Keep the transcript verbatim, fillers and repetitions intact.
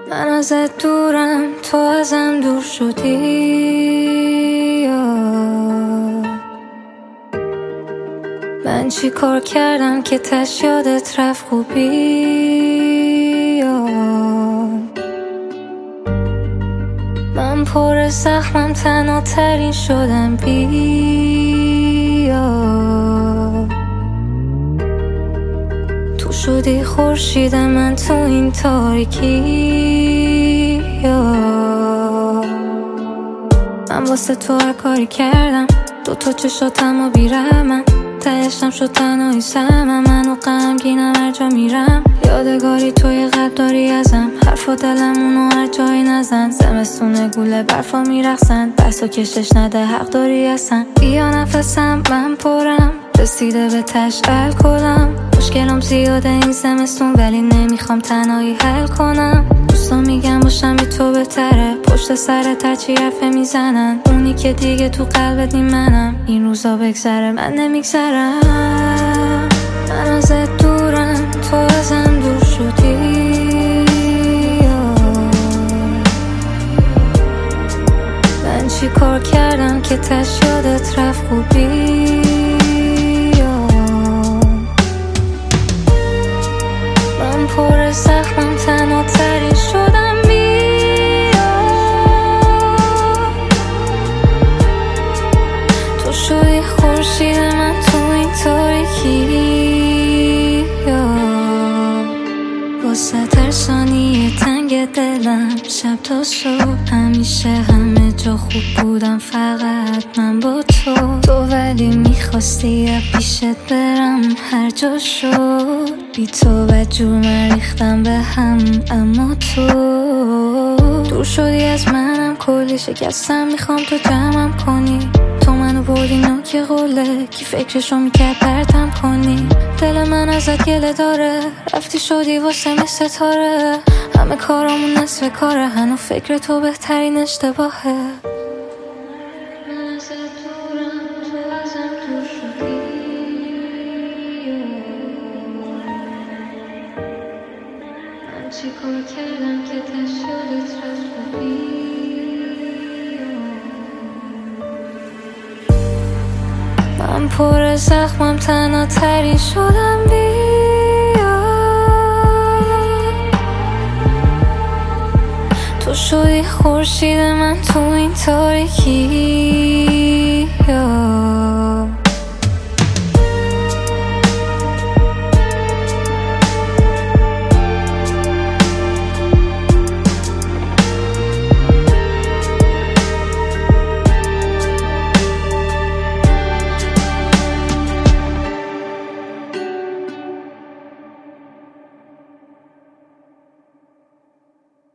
من ازت دورم، تو ازم دور شدی. من چی کار کردم که تش یادت رفت خوبی؟ من پر زخمم، تنها ترین شدم بیا. تو شدی خورشید من تو این تاریکی. من واسه تو هر کاری کردم، دو تا چشاتم و بیرمم، تهشم شد تنهایی سمم. منو غمگینم هر جا میرم، یادگاری توی قلب داری ازم. حرفا دلمونو هر جایی نزن، زمستونه گوله برفا میرخصن. دست و کشش نده حق داری اصلا. بیا نفسم من پرم، رسیده به تش الکلم. مشکلم زیاده این زمستون، ولی نمیخوام تنهایی حل کنم. دوستان میگن باشم بی تو بهتره، پشت سرت هرچی حرفه میزنن. اونی که دیگه تو قلبت نی منم، این روزا بگذره من نمیگذرم. من ازت دورم، تو ازم دور شدی. من چی کار کردم که تش یادت رفت خوبی؟ من پر زخمم، تنها ترین شدم بیا. تو شدی خورشید من تو این تاریکی. واسه هر ثانیه تنگ دلم، شب تا صبح همیشه همه جا خوب بودم، فقط من با تو. تو ولی میخواستی پیشت برم هر جا شد، بی تو بدجور من ریختم به هم. اما تو دور شدی از منم، کلی شکستم، میخوام تو جمعم کنی. تو منو بردی نوک قله، کی فکرشو میکرد پرتم کنی. دل من ازت گله داره، رفتی شدی واسه من ستاره. همه کارامون نصف کاره، هنو فکر تو بهترین اشتباهه. من ازت دورم، تو ازم دور شدی. من چی کار کردم که تش یادت رفت خوبی؟ من پر زخمم، تنها ترین شدم بیا. تو شدی خورشید من تو این تاریکی.